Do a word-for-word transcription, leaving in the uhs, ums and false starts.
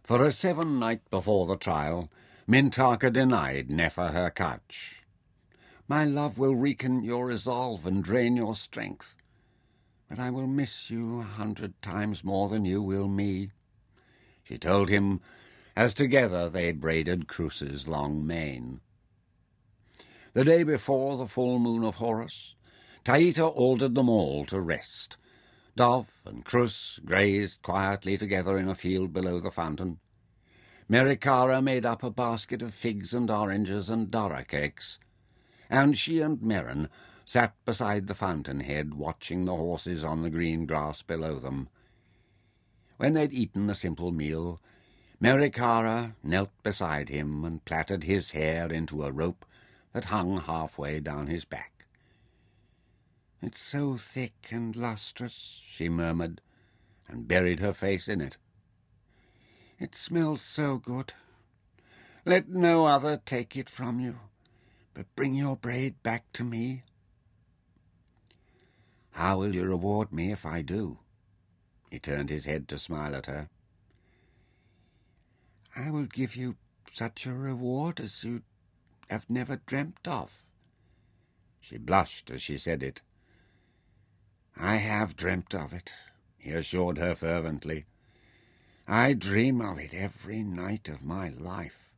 For a seven night before the trial, Mintaka denied Nefer her couch. "My love will weaken your resolve and drain your strength, but I will miss you a hundred times more than you will me," she told him, as together they braided Crus's long mane. The day before the full moon of Horus, Taita ordered them all to rest. Dove and Crus grazed quietly together in a field below the fountain. Merikara made up a basket of figs and oranges and dara cakes, and she and Merrin sat beside the fountainhead watching the horses on the green grass below them. When they'd eaten the simple meal, Merikara knelt beside him and plaited his hair into a rope that hung halfway down his back. "It's so thick and lustrous," she murmured, and buried her face in it. "It smells so good. Let no other take it from you, but bring your braid back to me." "How will you reward me if I do?" He turned his head to smile at her. "I will give you such a reward as you have never dreamt of." She blushed as she said it. "I have dreamt of it," he assured her fervently. "I dream of it every night of my life."